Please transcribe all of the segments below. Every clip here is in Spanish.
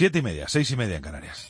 7:30, 6:30 en Canarias.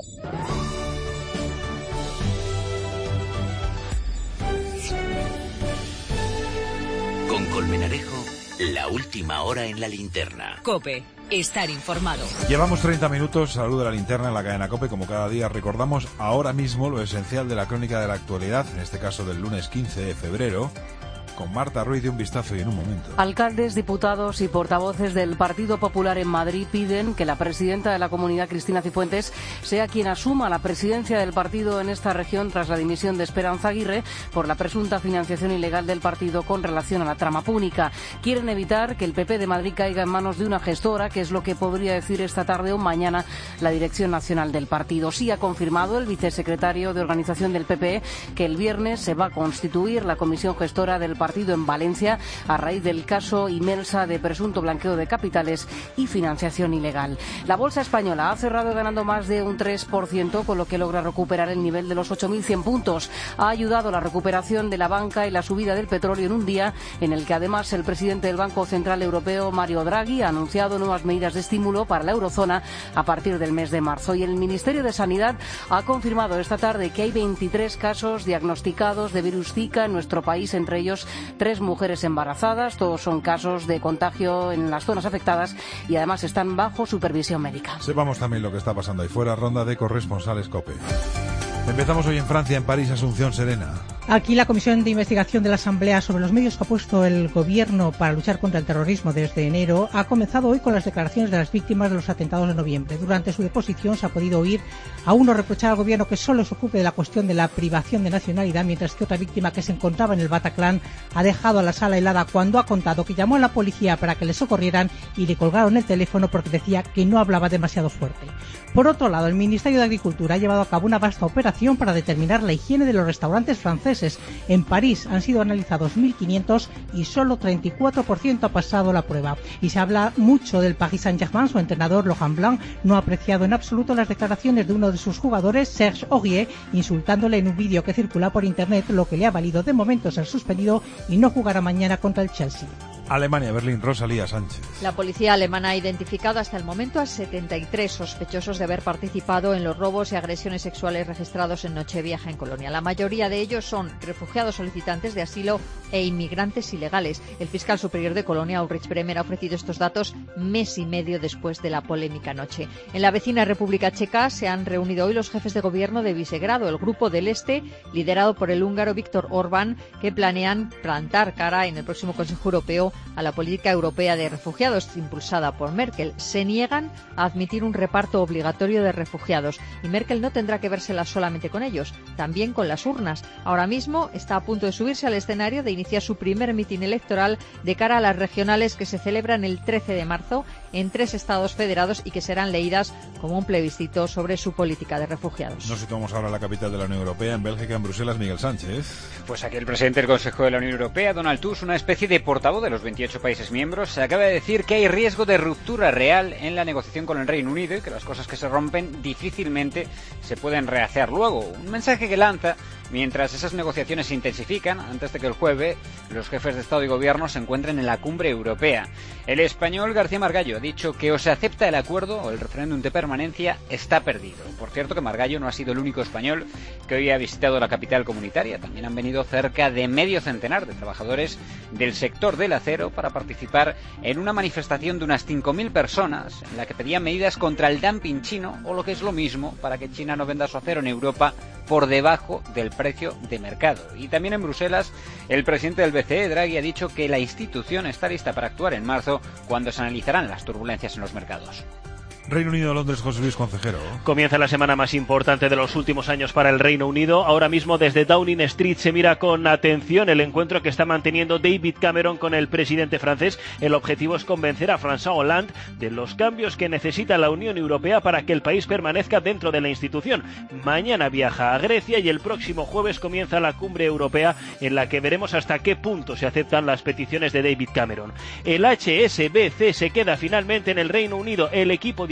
Con Colmenarejo, la última hora en la linterna. COPE, estar informado. Llevamos 30 minutos, salud de la linterna en la cadena COPE. Como cada día recordamos ahora mismo lo esencial de la crónica de la actualidad, en este caso del lunes 15 de febrero. Con Marta Ruiz de Un Vistazo y en un momento. Alcaldes, diputados y portavoces del Partido Popular en Madrid piden que la presidenta de la Comunidad, Cristina Cifuentes, sea quien asuma la presidencia del partido en esta región tras la dimisión de Esperanza Aguirre por la presunta financiación ilegal del partido con relación a la trama púnica. Quieren evitar que el PP de Madrid caiga en manos de una gestora, que es lo que podría decir esta tarde o mañana la dirección nacional del partido. Sí ha confirmado el vicesecretario de Organización del PP que el viernes se va a constituir la comisión gestora del partido en Valencia a raíz del caso Imelsa de presunto blanqueo de capitales y financiación ilegal. La bolsa española ha cerrado ganando más de un 3%, con lo que logra recuperar el nivel de los 8.100 puntos. Ha ayudado la recuperación de la banca y la subida del petróleo en un día en el que además el presidente del Banco Central Europeo, Mario Draghi, ha anunciado nuevas medidas de estímulo para la eurozona a partir del mes de marzo. Y el Ministerio de Sanidad ha confirmado esta tarde que hay 23 casos diagnosticados de virus Zika en nuestro país, entre ellos 3 mujeres embarazadas. Todos son casos de contagio en las zonas afectadas y además están bajo supervisión médica. Sepamos también lo que está pasando ahí fuera. Ronda de corresponsales COPE. Empezamos hoy en Francia, en París, Asunción Serena. Aquí la Comisión de Investigación de la Asamblea sobre los medios que ha puesto el Gobierno para luchar contra el terrorismo desde enero ha comenzado hoy con las declaraciones de las víctimas de los atentados de noviembre. Durante su deposición se ha podido oír a uno reprochar al Gobierno que solo se ocupe de la cuestión de la privación de nacionalidad, mientras que otra víctima que se encontraba en el Bataclan ha dejado a la sala helada cuando ha contado que llamó a la policía para que le socorrieran y le colgaron el teléfono porque decía que no hablaba demasiado fuerte. Por otro lado, el Ministerio de Agricultura ha llevado a cabo una vasta operación para determinar la higiene de los restaurantes franceses. En París han sido analizados 1.500 y solo 34% ha pasado la prueba. Y se habla mucho del Paris Saint-Germain. Su entrenador, Laurent Blanc, no ha apreciado en absoluto las declaraciones de uno de sus jugadores, Serge Aurier, insultándole en un vídeo que circula por internet, lo que le ha valido de momento ser suspendido y no jugará mañana contra el Chelsea. Alemania, Berlín, Rosalía Sánchez. La policía alemana ha identificado hasta el momento a 73 sospechosos de haber participado en los robos y agresiones sexuales registrados en Nochevieja en Colonia. La mayoría de ellos son refugiados solicitantes de asilo e inmigrantes ilegales. El fiscal superior de Colonia, Ulrich Bremer, ha ofrecido estos datos mes y medio después de la polémica noche. En la vecina República Checa se han reunido hoy los jefes de gobierno de Visegrado, el grupo del Este, liderado por el húngaro Viktor Orbán, que planean plantar cara en el próximo Consejo Europeo a la política europea de refugiados impulsada por Merkel. Se niegan a admitir un reparto obligatorio de refugiados y Merkel no tendrá que vérsela solamente con ellos, también con las urnas. Ahora mismo está a punto de subirse al escenario de iniciar su primer mitin electoral de cara a las regionales que se celebran el 13 de marzo en 3 estados federados y que serán leídas como un plebiscito sobre su política de refugiados. Nos situamos ahora en la capital de la Unión Europea, en Bélgica, en Bruselas, Miguel Sánchez. Pues aquí el presidente del Consejo de la Unión Europea, Donald Tusk, una especie de portavoz de los 28 países miembros, se acaba de decir que hay riesgo de ruptura real en la negociación con el Reino Unido y que las cosas que se rompen difícilmente se pueden rehacer luego. Un mensaje que lanza mientras esas negociaciones se intensifican antes de que el jueves los jefes de Estado y Gobierno se encuentren en la cumbre europea. El español García Margallo ha dicho que o se acepta el acuerdo o el referéndum de permanencia está perdido. Por cierto, que Margallo no ha sido el único español que hoy ha visitado la capital comunitaria. También han venido cerca de medio centenar de trabajadores del sector del acero para participar en una manifestación de unas 5.000 personas en la que pedían medidas contra el dumping chino o, lo que es lo mismo, para que China no venda su acero en Europa por debajo del precio de mercado. Y también en Bruselas, el presidente del BCE, Draghi, ha dicho que la institución está lista para actuar en marzo, cuando se analizarán las turbulencias en los mercados. Reino Unido, Londres, José Luis Concejero. Comienza la semana más importante de los últimos años para el Reino Unido. Ahora mismo desde Downing Street se mira con atención el encuentro que está manteniendo David Cameron con el presidente francés. El objetivo es convencer a François Hollande de los cambios que necesita la Unión Europea para que el país permanezca dentro de la institución. Mañana viaja a Grecia y el próximo jueves comienza la cumbre europea, en la que veremos hasta qué punto se aceptan las peticiones de David Cameron. El HSBC se queda finalmente en el Reino Unido. El equipo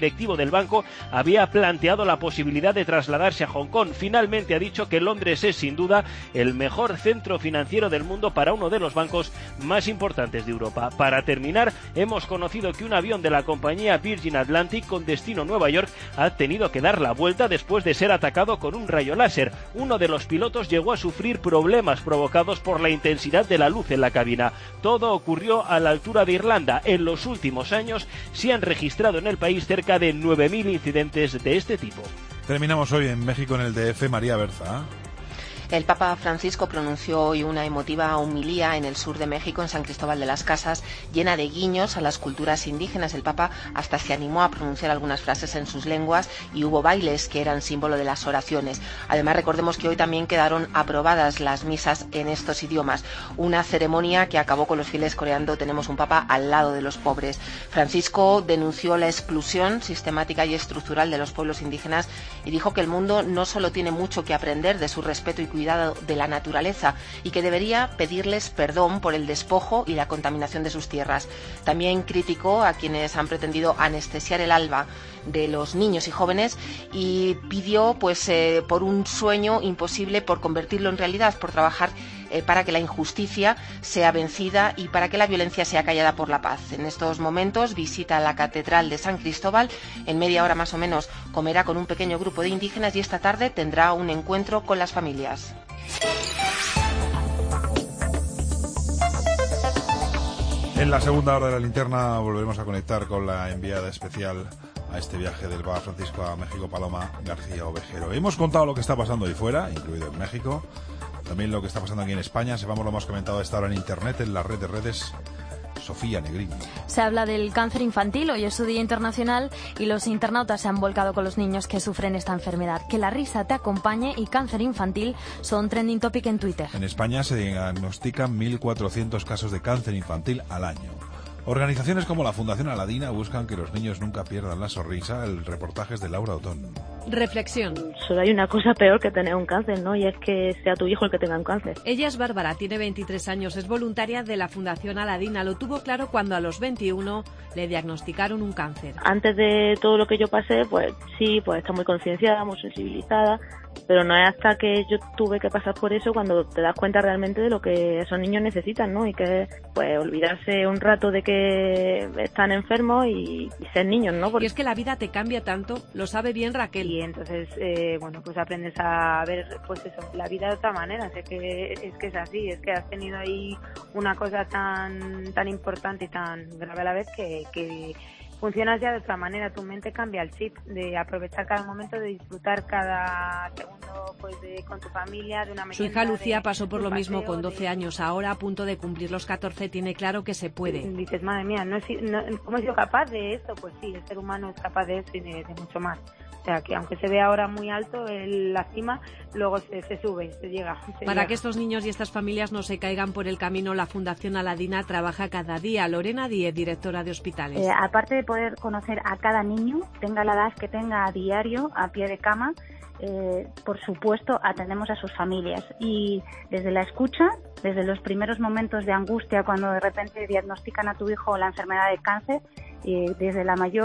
directivo del banco había planteado la posibilidad de trasladarse a Hong Kong. Finalmente ha dicho que Londres es sin duda el mejor centro financiero del mundo para uno de los bancos más importantes de Europa. Para terminar, hemos conocido que un avión de la compañía Virgin Atlantic con destino Nueva York ha tenido que dar la vuelta después de ser atacado con un rayo láser. Uno de los pilotos llegó a sufrir problemas provocados por la intensidad de la luz en la cabina. Todo ocurrió a la altura de Irlanda. En los últimos años se han registrado en el país cerca de 9.000 incidentes de este tipo. Terminamos hoy en México, en el DF. María Berza. El Papa Francisco pronunció hoy una emotiva homilía en el sur de México, en San Cristóbal de las Casas, llena de guiños a las culturas indígenas. El Papa hasta se animó a pronunciar algunas frases en sus lenguas y hubo bailes que eran símbolo de las oraciones. Además, recordemos que hoy también quedaron aprobadas las misas en estos idiomas, una ceremonia que acabó con los fieles coreando "Tenemos un Papa al lado de los pobres". Francisco denunció la exclusión sistemática y estructural de los pueblos indígenas y dijo que el mundo no solo tiene mucho que aprender de su respeto y cuidado de la naturaleza y que debería pedirles perdón por el despojo y la contaminación de sus tierras. También criticó a quienes han pretendido anestesiar el alma de los niños y jóvenes y pidió por un sueño imposible, por convertirlo en realidad, por trabajar para que la injusticia sea vencida y para que la violencia sea callada por la paz. En estos momentos visita la Catedral de San Cristóbal. En media hora más o menos comerá con un pequeño grupo de indígenas y esta tarde tendrá un encuentro con las familias. En la segunda hora de la linterna volveremos a conectar con la enviada especial a este viaje del Papa Francisco a México, Paloma García Ovejero. Hemos contado lo que está pasando ahí fuera, incluido en México, también lo que está pasando aquí en España. Sepamos lo más comentado a esta hora en Internet, en la red de redes. Sofía Negrín. Se habla del cáncer infantil, hoy es su día internacional y los internautas se han volcado con los niños que sufren esta enfermedad. Que la risa te acompañe y cáncer infantil son trending topic en Twitter. En España se diagnostican 1.400 casos de cáncer infantil al año. Organizaciones como la Fundación Aladina buscan que los niños nunca pierdan la sonrisa. El reportaje es de Laura Otón. Reflexión. Solo hay una cosa peor que tener un cáncer, ¿no? Y es que sea tu hijo el que tenga un cáncer. Ella es Bárbara, tiene 23 años, es voluntaria de la Fundación Aladina. Lo tuvo claro cuando a los 21 le diagnosticaron un cáncer. Antes de todo lo que yo pasé, pues sí, pues está muy concienciada, muy sensibilizada, pero no es hasta que yo tuve que pasar por eso cuando te das cuenta realmente de lo que esos niños necesitan, ¿no? Y que, pues, olvidarse un rato de que están enfermos y ser niños, ¿no? Y es que la vida te cambia tanto, lo sabe bien Raquel. Y entonces, pues aprendes a ver, pues eso, la vida de otra manera. Es que es así, es que has tenido ahí una cosa tan importante y tan grave a la vez que funcionas ya de otra manera. Tu mente cambia el chip de aprovechar cada momento, de disfrutar cada segundo con tu familia, de una merienda. Su hija Lucía pasó por lo mismo con 12 años. Ahora, a punto de cumplir los 14, tiene claro que se puede. Dices, madre mía, ¿cómo he sido capaz de esto? Pues sí, el ser humano es capaz de eso y de mucho más. O sea, que aunque se ve ahora muy alto la cima, luego se sube, se llega. Para que estos niños y estas familias no se caigan por el camino, la Fundación Aladina trabaja cada día. Lorena Díez, directora de hospitales. Aparte de poder conocer a cada niño, tenga la edad que tenga, a diario, a pie de cama, por supuesto, atendemos a sus familias. Y desde la escucha, desde los primeros momentos de angustia, cuando de repente diagnostican a tu hijo la enfermedad de cáncer, desde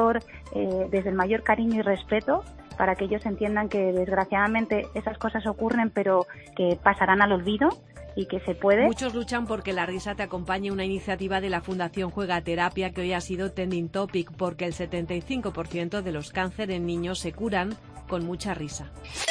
el mayor cariño y respeto, para que ellos entiendan que desgraciadamente esas cosas ocurren, pero que pasarán al olvido y que se puede. Muchos luchan porque la risa te acompañe, una iniciativa de la Fundación Juega Terapia que hoy ha sido trending topic porque el 75% de los cánceres en niños se curan con mucha risa.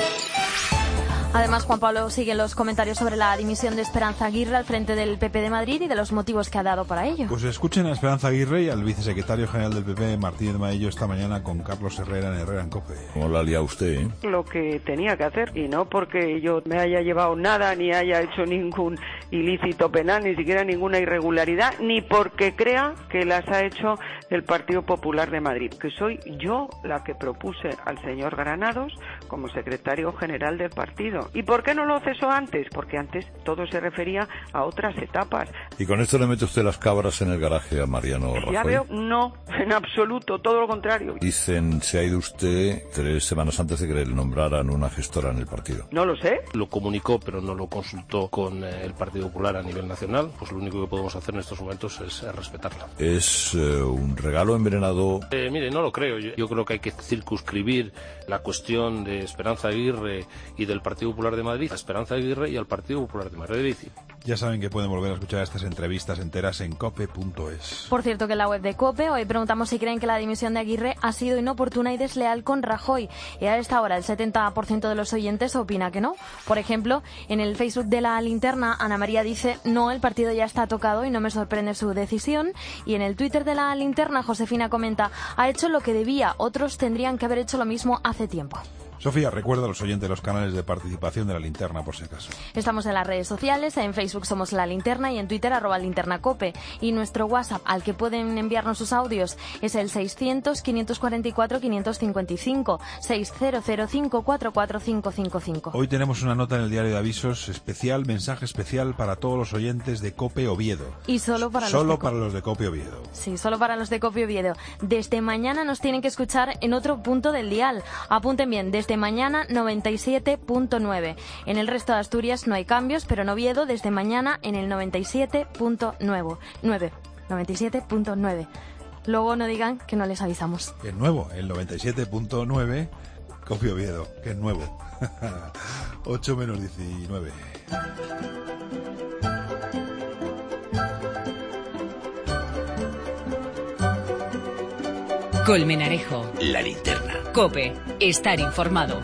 Además, Juan Pablo sigue los comentarios sobre la dimisión de Esperanza Aguirre al frente del PP de Madrid y de los motivos que ha dado para ello. Pues escuchen a Esperanza Aguirre y al vicesecretario general del PP, Martínez Maillo, esta mañana con Carlos Herrera en COPE. ¿Cómo la lía usted, eh? Lo que tenía que hacer, y no porque yo me haya llevado nada, ni haya hecho ningún ilícito penal, ni siquiera ninguna irregularidad, ni porque crea que las ha hecho el Partido Popular de Madrid, que soy yo la que propuse al señor Granados como secretario general del partido. cedido. ¿Y por qué no lo cesó antes? Porque antes todo se refería a otras etapas. ¿Y con esto le mete usted las cabras en el garaje a Mariano Rajoy? Ya veo, no, en absoluto, todo lo contrario. Dicen, se ha ido usted 3 semanas antes de que le nombraran una gestora en el partido. No lo sé. Lo comunicó, pero no lo consultó con el Partido Popular a nivel nacional. Pues lo único que podemos hacer en estos momentos es respetarla. ¿Es un regalo envenenado? Mire, no lo creo. Yo creo que hay que circunscribir la cuestión de Esperanza Aguirre y del Partido Popular de Madrid a Esperanza Aguirre y al Partido Popular de Madrid. Ya saben que pueden volver a escuchar estas entrevistas enteras en cope.es. Por cierto, que en la web de COPE hoy preguntamos si creen que la dimisión de Aguirre ha sido inoportuna y desleal con Rajoy. Y a esta hora el 70% de los oyentes opina que no. Por ejemplo, en el Facebook de La Linterna, Ana María dice: no, el partido ya está tocado y no me sorprende su decisión. Y en el Twitter de La Linterna, Josefina comenta: ha hecho lo que debía, otros tendrían que haber hecho lo mismo hace tiempo. Sofía, recuerda a los oyentes los canales de participación de La Linterna, por si acaso. Estamos en las redes sociales, en Facebook somos La Linterna y en Twitter @linternacope. Y nuestro WhatsApp, al que pueden enviarnos sus audios, es el 600-544-555, 600544555. Hoy tenemos una nota en el diario de avisos especial, mensaje especial para todos los oyentes de COPE Oviedo. Y solo para los de COPE Oviedo. Sí, solo para los de COPE Oviedo. Desde mañana nos tienen que escuchar en otro punto del dial. Apunten bien, desde mañana 97.9. En el resto de Asturias no hay cambios, pero en Oviedo desde mañana en el 97.9. 97.9. Luego no digan que no les avisamos. Es nuevo, el 97.9 COPE Oviedo, que es nuevo. 8 menos 19. Colmenarejo. La Linterna. COPE. Estar informado.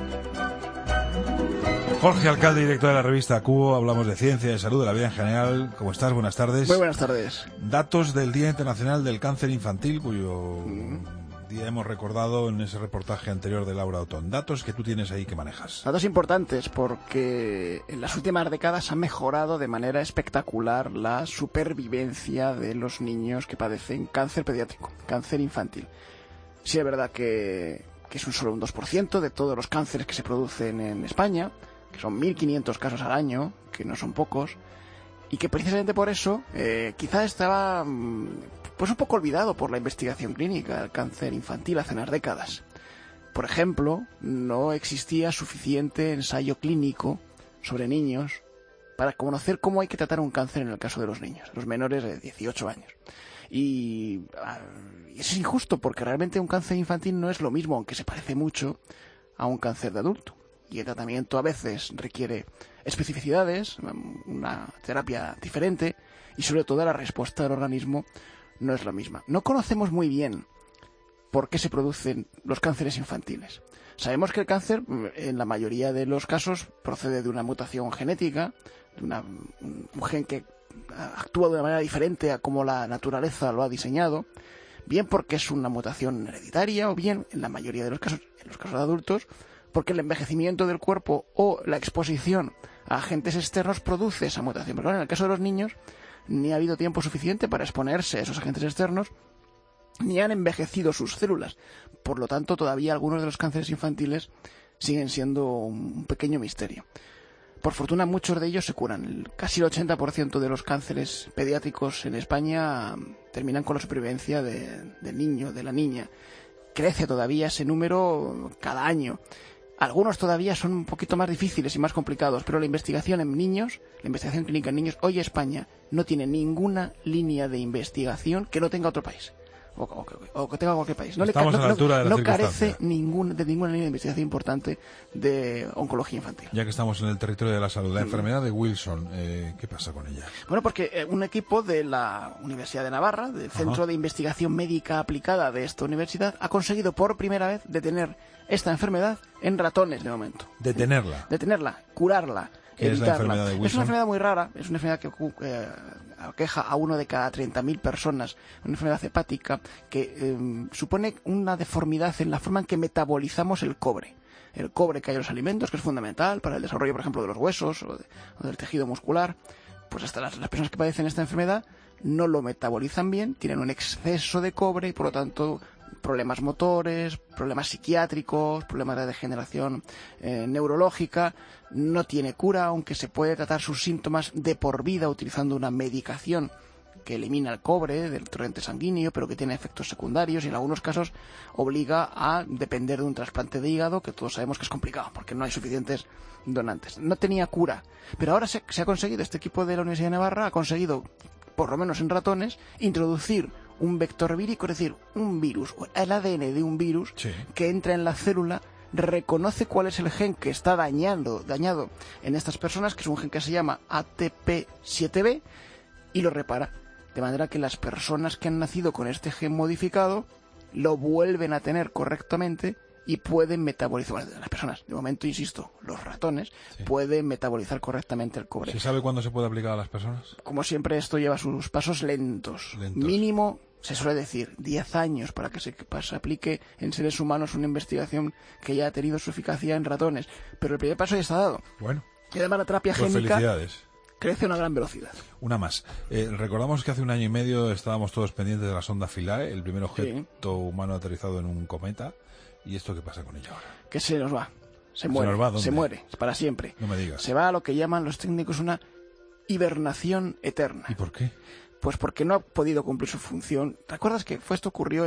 Jorge Alcalde, director de la revista Cubo. Hablamos de ciencia, de salud, de la vida en general. ¿Cómo estás? Buenas tardes. Muy buenas tardes. Datos del Día Internacional del Cáncer Infantil, cuyo día hemos recordado en ese reportaje anterior de Laura Otón. Datos que tú tienes ahí que manejas. Datos importantes porque en las últimas décadas ha mejorado de manera espectacular la supervivencia de los niños que padecen cáncer pediátrico, cáncer infantil. Sí, es verdad que es solo un 2% de todos los cánceres que se producen en España, que son 1.500 casos al año, que no son pocos, y que precisamente por eso quizá estaba pues un poco olvidado por la investigación clínica del cáncer infantil hace unas décadas. Por ejemplo, no existía suficiente ensayo clínico sobre niños para conocer cómo hay que tratar un cáncer en el caso de los niños, los menores de 18 años. Y es injusto porque realmente un cáncer infantil no es lo mismo, aunque se parece mucho a un cáncer de adulto. Y el tratamiento a veces requiere especificidades, una terapia diferente y sobre todo la respuesta del organismo no es la misma. No conocemos muy bien por qué se producen los cánceres infantiles. Sabemos que el cáncer, en la mayoría de los casos, procede de una mutación genética, de un gen que actúa de una manera diferente a como la naturaleza lo ha diseñado, bien porque es una mutación hereditaria o bien, en la mayoría de los casos, en los casos de adultos, porque el envejecimiento del cuerpo o la exposición a agentes externos produce esa mutación. Pero claro, en el caso de los niños, ni ha habido tiempo suficiente para exponerse a esos agentes externos, ni han envejecido sus células. Por lo tanto, todavía algunos de los cánceres infantiles siguen siendo un pequeño misterio. Por fortuna, muchos de ellos se curan. Casi el 80% de los cánceres pediátricos en España terminan con la supervivencia del niño, de la niña. Crece todavía ese número cada año. Algunos todavía son un poquito más difíciles y más complicados, pero la investigación en niños, la investigación clínica en niños, hoy España no tiene ninguna línea de investigación que no tenga otro país. O que tenga cualquier país. Estamos a la altura de la circunstancia. Carece de ninguna línea de investigación importante de oncología infantil. Ya que estamos en el territorio de la salud, la enfermedad de Wilson, ¿qué pasa con ella? Bueno, porque un equipo de la Universidad de Navarra, del Centro de Investigación Médica Aplicada de esta universidad, ha conseguido por primera vez detener esta enfermedad en ratones de momento. Detenerla, curarla. ¿Qué es la enfermedad de Wilson? Es una enfermedad muy rara, es una enfermedad que aqueja a 1 de cada 30.000 personas, una enfermedad hepática que supone una deformidad en la forma en que metabolizamos el cobre. El cobre que hay en los alimentos, que es fundamental para el desarrollo, por ejemplo, de los huesos o del tejido muscular, pues hasta las personas que padecen esta enfermedad no lo metabolizan bien, tienen un exceso de cobre y por lo tanto problemas motores, problemas psiquiátricos, problemas de degeneración neurológica. No tiene cura, aunque se puede tratar sus síntomas de por vida utilizando una medicación que elimina el cobre del torrente sanguíneo, pero que tiene efectos secundarios y en algunos casos obliga a depender de un trasplante de hígado, que todos sabemos que es complicado porque no hay suficientes donantes. No tenía cura, pero ahora se ha conseguido, este equipo de la Universidad de Navarra ha conseguido, por lo menos en ratones, introducir un vector vírico, es decir, un virus, el ADN de un virus que entra en la célula, reconoce cuál es el gen que está dañado en estas personas, que es un gen que se llama ATP7B, y lo repara. De manera que las personas que han nacido con este gen modificado lo vuelven a tener correctamente y pueden metabolizar. Bueno, las personas, de momento, insisto, los ratones pueden metabolizar correctamente el cobre. ¿Se sabe cuándo se puede aplicar a las personas? Como siempre, esto lleva sus pasos lentos. Mínimo, se suele decir, 10 años para que se aplique en seres humanos una investigación que ya ha tenido su eficacia en ratones. Pero el primer paso ya está dado. Bueno. Y además la terapia génica felicidades. Crece a una gran velocidad. Una más. Recordamos que hace 1 año y medio estábamos todos pendientes de la sonda Philae, el primer objeto humano aterrizado en un cometa. ¿Y esto qué pasa con ella ahora? Que se nos va. Se muere. Se muere para siempre. No me digas. Se va a lo que llaman los técnicos una hibernación eterna. ¿Y por qué? Pues porque no ha podido cumplir su función. ¿Te acuerdas que esto ocurrió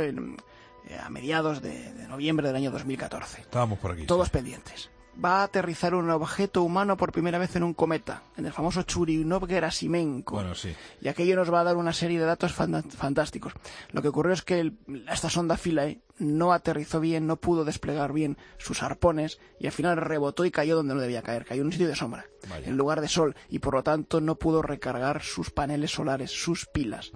a mediados de noviembre del año 2014? Estábamos por aquí. Todos pendientes. Va a aterrizar un objeto humano por primera vez en un cometa, en el famoso Churyumov-Gerasimenko. Bueno, sí. Y aquello nos va a dar una serie de datos fantásticos. Lo que ocurrió es que esta sonda Philae no aterrizó bien, no pudo desplegar bien sus arpones y al final rebotó y cayó donde no debía caer. Cayó en un sitio de sombra, en lugar de sol, y por lo tanto no pudo recargar sus paneles solares, sus pilas.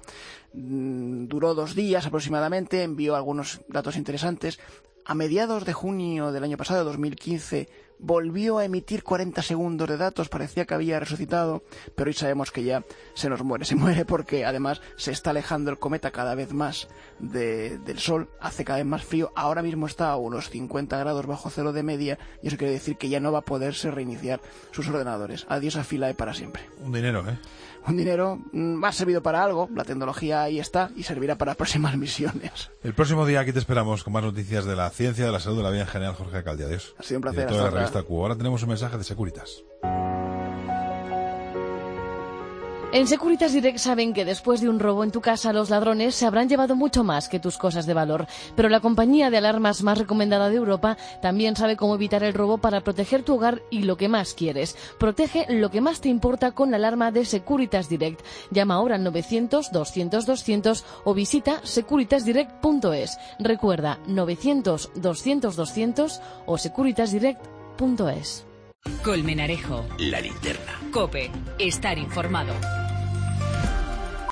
Duró 2 días aproximadamente, envió algunos datos interesantes. A mediados de junio del año pasado, 2015, volvió a emitir 40 segundos de datos, parecía que había resucitado, pero hoy sabemos que ya se nos muere. Se muere porque además se está alejando el cometa cada vez más del Sol, hace cada vez más frío, ahora mismo está a unos 50 grados bajo cero de media, y eso quiere decir que ya no va a poderse reiniciar sus ordenadores. Adiós a Philae para siempre. Un dinero, Un dinero ha servido para algo, la tecnología ahí está y servirá para próximas misiones. El próximo día aquí te esperamos con más noticias de la ciencia, de la salud, de la vida en general. Jorge Alcalde, adiós. Ha sido un placer. Director de la revista Q. Ahora tenemos un mensaje de Securitas. En Securitas Direct saben que después de un robo en tu casa los ladrones se habrán llevado mucho más que tus cosas de valor, pero la compañía de alarmas más recomendada de Europa también sabe cómo evitar el robo para proteger tu hogar y lo que más quieres. Protege lo que más te importa con la alarma de Securitas Direct. Llama ahora al 900-200-200 o visita securitasdirect.es. Recuerda, 900-200-200 o securitasdirect.es. Colmenarejo. La linterna. COPE. Estar informado.